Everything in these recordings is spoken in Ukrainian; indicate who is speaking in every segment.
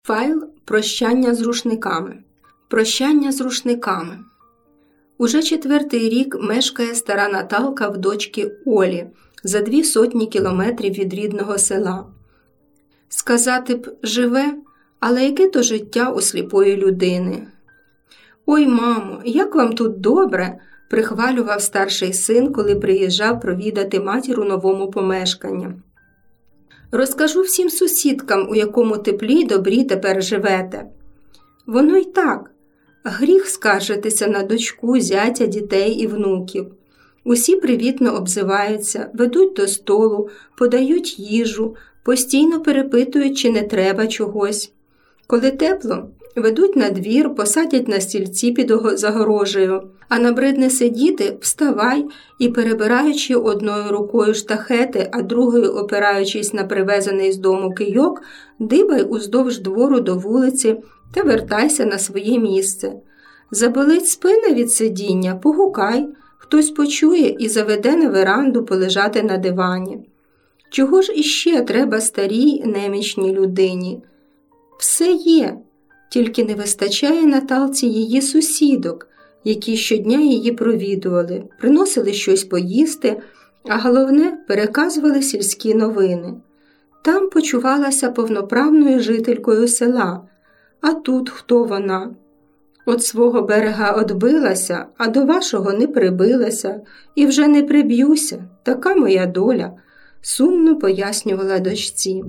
Speaker 1: Файл «Прощання з рушниками». Прощання з рушниками. Уже 4-й рік мешкає стара Наталка в дочки Олі за 200 кілометрів від рідного села. Сказати б, живе, але яке то життя у сліпої людини. «Ой, мамо, як вам тут добре!» – прихвалював старший син, коли приїжджав провідати матір у новому помешканні. «Розкажу всім сусідкам, у якому теплі й добрі тепер живете». Воно й так. Гріх скаржитися на дочку, зятя, дітей і внуків. Усі привітно обзиваються, ведуть до столу, подають їжу, постійно перепитують, чи не треба чогось. Коли тепло, ведуть на двір, посадять на стільці під загорожею, а набридне сидіти – вставай і, перебираючи одною рукою штахети, а другою опираючись на привезений з дому кийок, дибай уздовж двору до вулиці та вертайся на своє місце. Заболить спина від сидіння – погукай, хтось почує і заведе на веранду полежати на дивані. Чого ж іще треба старій немічній людині? Все є, тільки не вистачає Наталці її сусідок, які щодня її провідували, приносили щось поїсти, а головне – переказували сільські новини. Там почувалася повноправною жителькою села, а тут хто вона? От свого берега одбилася, а до вашого не прибилася, і вже не приб'юся, така моя доля, сумно пояснювала дочці.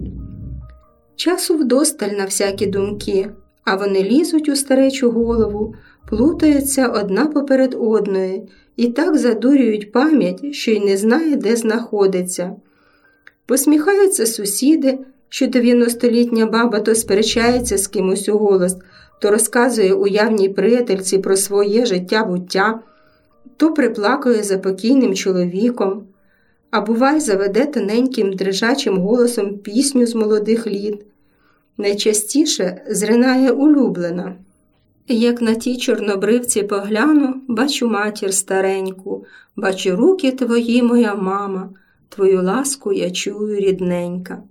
Speaker 1: Часу вдосталь на всякі думки, а вони лізуть у старечу голову, плутаються одна поперед одної і так задурюють пам'ять, що й не знає, де знаходиться. Посміхаються сусіди, що 90-літня баба то сперечається з кимось уголос, то розказує уявній приятельці про своє життя-буття, то приплакує за покійним чоловіком, а бувай заведе тоненьким дрижачим голосом пісню з молодих літ. Найчастіше зринає улюблена. Як на тій чорнобривці погляну, бачу матір стареньку, бачу руки твої, моя мама, твою ласку я чую, рідненька.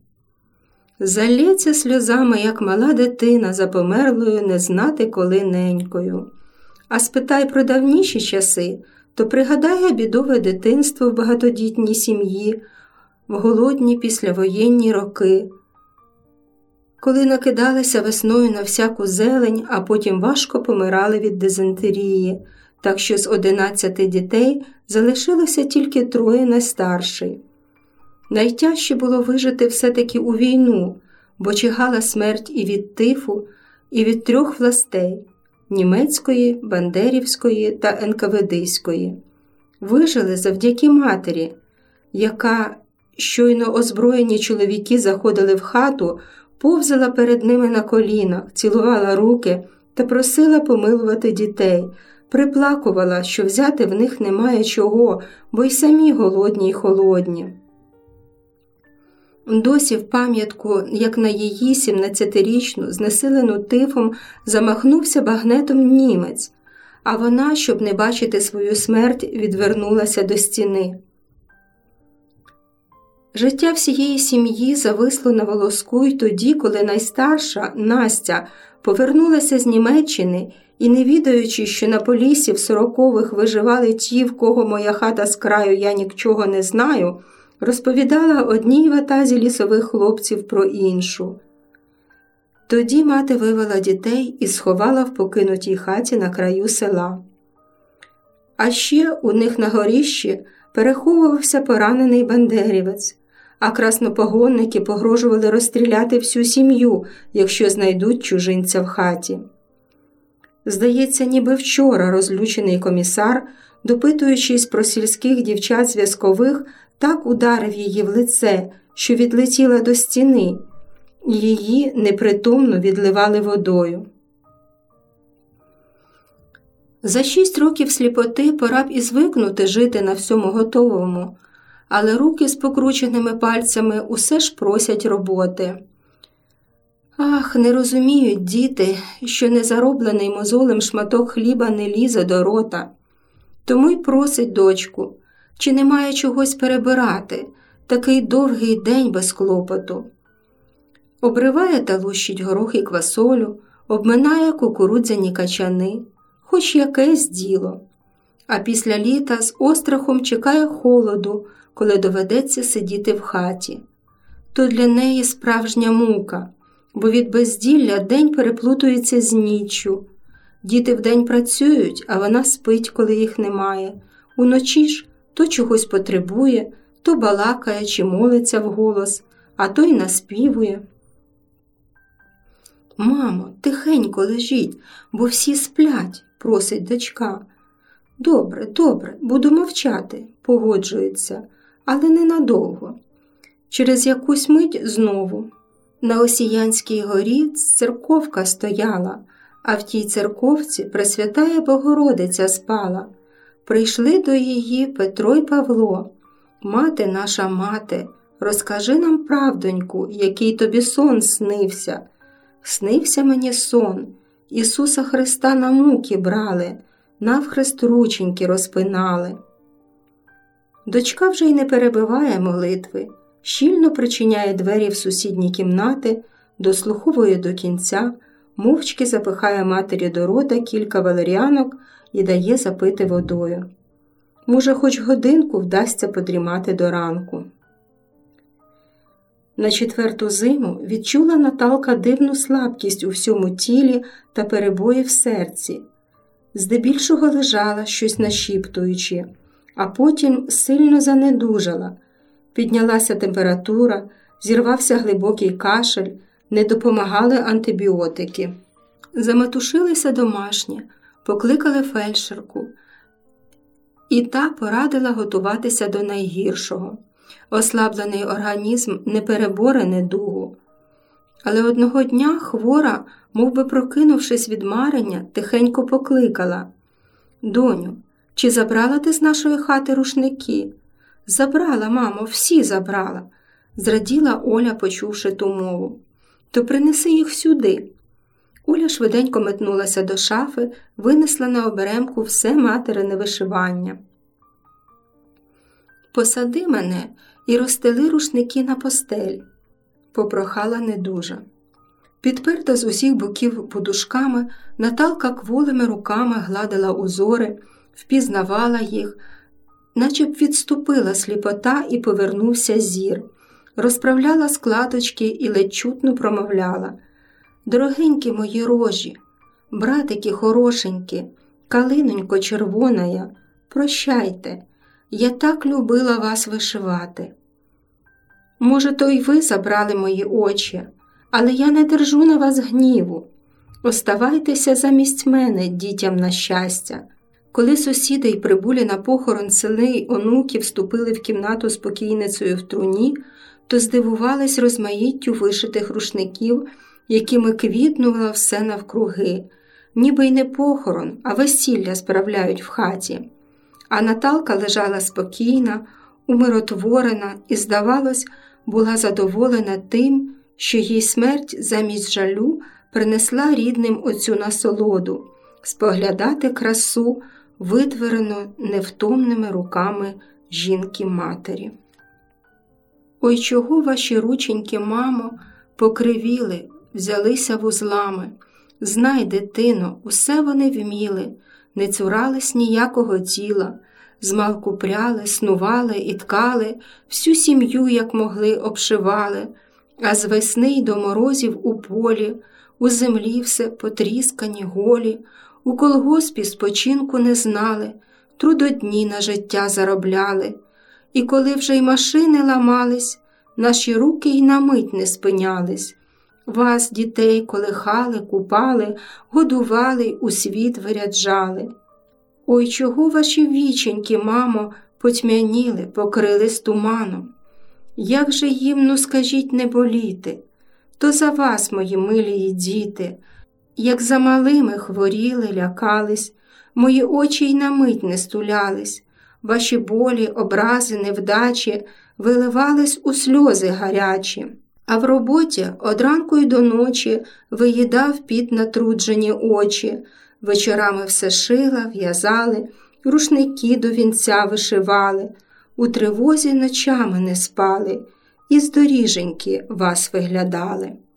Speaker 1: Залється сльозами, як мала дитина, за померлою не знати коли ненькою. А спитай про давніші часи, то пригадає бідове дитинство в багатодітній сім'ї, в голодні післявоєнні роки, коли накидалися весною на всяку зелень, а потім важко помирали від дизентерії, так що з 11 дітей залишилося тільки 3 найстарший. Найтяжче було вижити все-таки у війну, бо чигала смерть і від тифу, і від 3 властей – німецької, бандерівської та НКВДської. Вижили завдяки матері, яка, щойно озброєні чоловіки заходили в хату, повзала перед ними на колінах, цілувала руки та просила помилувати дітей, приплакувала, що взяти в них немає чого, бо й самі голодні й холодні. Досі в пам'ятку, як на її 17-річну, знесилену тифом, замахнувся багнетом німець, а вона, щоб не бачити свою смерть, відвернулася до стіни. Життя всієї сім'ї зависло на волоску й тоді, коли найстарша, Настя, повернулася з Німеччини і, не відаючи, що на Поліссі в 40-х виживали ті, в кого моя хата з краю, я нічого не знаю, розповідала одній ватазі лісових хлопців про іншу. Тоді мати вивела дітей і сховала в покинутій хаті на краю села. А ще у них на горіщі переховувався поранений бандерівець, а краснопогонники погрожували розстріляти всю сім'ю, якщо знайдуть чужинця в хаті. Здається, ніби вчора розлючений комісар, допитуючись про сільських дівчат-зв'язкових, так ударив її в лице, що відлетіла до стіни, і її непритомно відливали водою. За 6 років сліпоти пора б і звикнути жити на всьому готовому, але руки з покрученими пальцями усе ж просять роботи. Ах, не розуміють діти, що незароблений мозолем шматок хліба не лізе до рота. Тому й просить дочку, чи немає чогось перебирати, такий довгий день без клопоту. Обриває та лущить горох і квасолю, обминає кукурудзяні качани, хоч якесь діло. А після літа з острахом чекає холоду, коли доведеться сидіти в хаті. То для неї справжня мука, бо від безділля день переплутується з ніччю. Діти вдень працюють, а вона спить, коли їх немає. Уночі ж то чогось потребує, то балакає чи молиться вголос, а то й наспівує. «Мамо, тихенько лежіть, бо всі сплять», – просить дочка. «Добре, добре, буду мовчати», – погоджується, але ненадовго. Через якусь мить знову. На Осіянській горі церковка стояла, а в тій церковці Пресвятая Богородиця спала. Прийшли до її Петро й Павло. «Мати наша мати, розкажи нам правдоньку, який тобі сон снився». «Снився мені сон, Ісуса Христа на муки брали, навхрест рученьки розпинали». Дочка вже й не перебиває молитви, щільно причиняє двері в сусідні кімнати, дослуховує до кінця, мовчки запихає матері до рота кілька валеріанок і дає запити водою. Може, хоч годинку вдасться подрімати до ранку. На 4-ту зиму відчула Наталка дивну слабкість у всьому тілі та перебої в серці. Здебільшого лежала, щось нашіптуючи, а потім сильно занедужала. Піднялася температура, зірвався глибокий кашель, не допомагали антибіотики. Заметушилися домашні, покликали фельдшерку, і та порадила готуватися до найгіршого. Ослаблений організм не переборе недугу. Але одного дня хвора, мов би прокинувшись від марення, тихенько покликала: «Доню, чи забрала ти з нашої хати рушники?» «Забрала, мамо, всі забрала», – зраділа Оля, почувши ту мову. «То принеси їх сюди». Оля швиденько метнулася до шафи, винесла на оберемку все материне вишивання. «Посади мене і розстели рушники на постель», – попрохала недужа. Підперта з усіх боків подушками, Наталка кволими руками гладила узори, впізнавала їх, наче б відступила сліпота і повернувся зір, розправляла складочки і ледь чутно промовляла: «Дорогенькі мої рожі, братики хорошенькі, калинонько червоная, прощайте, я так любила вас вишивати. Може, то й ви забрали мої очі, але я не держу на вас гніву. Оставайтеся замість мене, дітям на щастя». Коли сусіди й прибулі на похорон сини й онуки вступили в кімнату з покійницею в труні, то здивувались розмаїттю вишитих рушників, якими квітнуло все навкруги. Ніби й не похорон, а весілля справляють в хаті. А Наталка лежала спокійна, умиротворена і, здавалось, була задоволена тим, що їй смерть замість жалю принесла рідним оцю насолоду – споглядати красу, витворену невтомними руками жінки-матері. «Ой, чого ваші рученьки, мамо, покривіли, взялися вузлами? Знай, дитино, усе вони вміли, не цурались ніякого тіла, змалку пряли, снували і ткали, всю сім'ю, як могли, обшивали, а з весни й до морозів у полі, у землі все потріскані голі, у колгоспі спочинку не знали, трудодні на життя заробляли. І коли вже й машини ламались, наші руки й на мить не спинялись. Вас, дітей, колихали, купали, годували й у світ виряджали. Ой, чого ваші віченьки, мамо, потьмяніли, покрились туманом? Як же їм, ну скажіть, не боліти? То за вас, мої милії діти, як за малими хворіли, лякались, мої очі й на мить не стулялись, ваші болі, образи, невдачі виливались у сльози гарячі. А в роботі од ранку й до ночі виїдав під натруджені очі, вечорами все шила, в'язали, рушники до вінця вишивали, у тривозі ночами не спали, і здоріженьки вас виглядали.